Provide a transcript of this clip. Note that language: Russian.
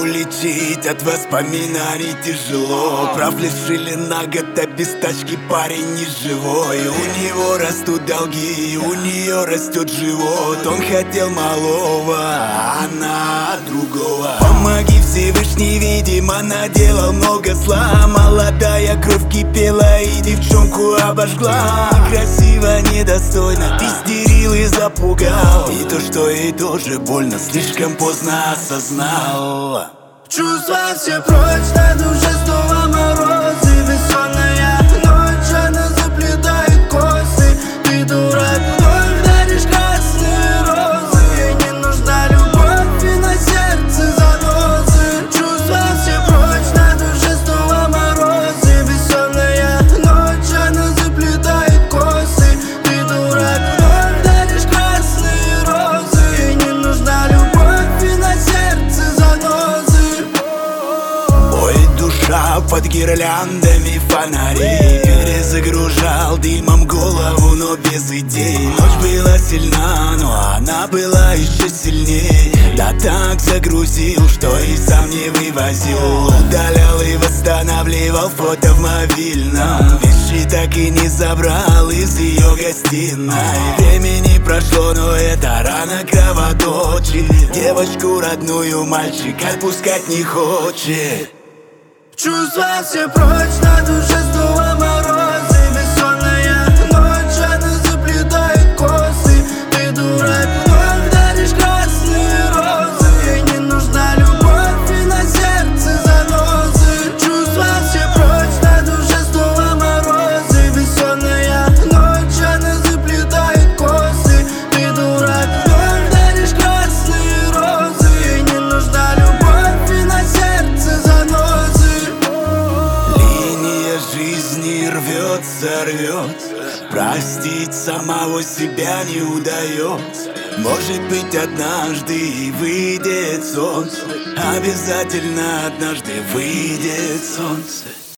улететь от воспоминаний тяжело. Прав лишили на год, а без тачки парень не живой. У него растут долги, у нее растет живот. Он хотел малого, а она другого. Помоги, Всевышний, видимо, наделал много зла. Молодая кровь кипела и девчонку обожгла. Красиво, недостойно, истерил и запугал. И то, что ей тоже больно, слишком поздно осознал. Чувства все прочь, на душе снова морозы. Бессонная ночь, она заплетает косы. Ты дурак, вновь даришь красные розы. Ей не нужна любовь, и на сердце занозы. Чувства все прочь, на душе снова морозы. Бессонная ночь, она заплетает косы. Ты дурак, вновь даришь красные розы. Ей не нужна любовь, и на сердце занозы. Под гирляндами фонарей перезагружал дымом голову, но без идей. Ночь была сильна, но она была еще сильней. Да так загрузил, что и сам не вывозил. Удалял и восстанавливал фото в мобильном. Вещи так и не забрал из ее гостиной. Времени прошло, но эта рана кровоточит. Девочку родную мальчик отпускать не хочет. Чувства все прочь, на душе снова морозы. Бессонная ночь, она заплетает косы. Ты дурак, вновь даришь красные розы. Ей не нужна любовь, и на сердце занозы. Чувства все прочь, на душе снова морозы. Бессонная ночь, она заплетает косы. Ты дурак, вновь даришь красные розы. Ей не нужна любовь, и на сердце занозы. Жизни рвется, простить самого себя не удается. Может быть, однажды и выйдет солнце. Обязательно однажды выйдет солнце.